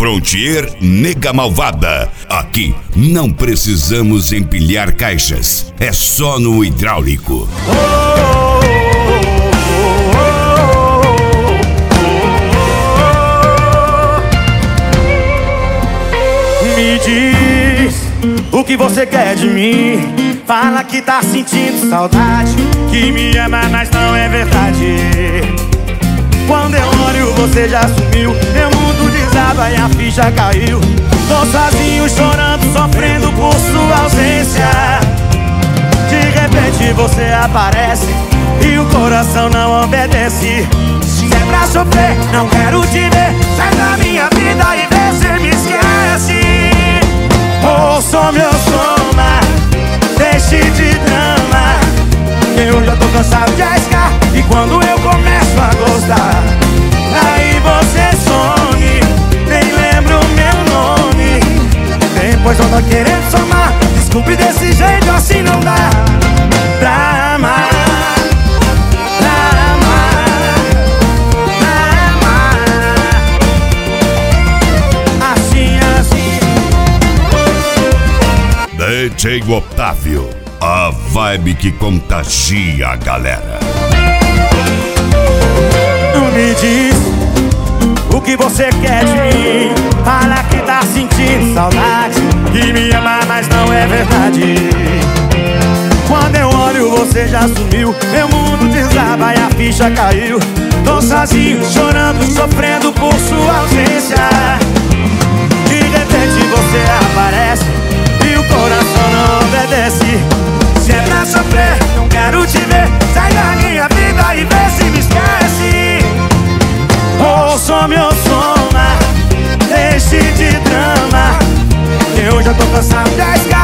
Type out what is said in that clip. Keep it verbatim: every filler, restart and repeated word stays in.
Frontier Nega Malvada. Aqui não precisamos empilhar caixas, é só no hidráulico. Me diz o que você quer de mim. Fala que tá sentindo saudade, que me ama, mas não é verdade. Quando eu olho você já sumiu, meu mundo desaba e a ficha caiu. Tô sozinho chorando, sofrendo por sua ausência. De repente você aparece e o coração não obedece. Se é pra sofrer, não quero te ver. Sai da minha vida e vê se me esquece. Ouça meu soma, deixe de drama. Eu já tô cansado de arriscar, e quando eu começo a gostar, aí você some, nem lembra o meu nome. Depois eu tô querendo somar. Desculpe, desse jeito assim não dá pra amar. Pra amar, pra amar. Assim, assim. D J Otávio, a vibe que contagia a galera. Me diz o que você quer de mim. Fala que tá sentindo saudade, que me ama, mas não é verdade. Quando eu olho você já sumiu, meu mundo desaba e a ficha caiu. Tô sozinho, chorando, sofrendo por sua ausência. De repente você aparece e o coração não obedece. Se é pra sofrer, não quero te ver. Sai da minha vida e vê se me esquece. Ouça meu soma, deixe de drama. Eu já tô cansado de arriscar.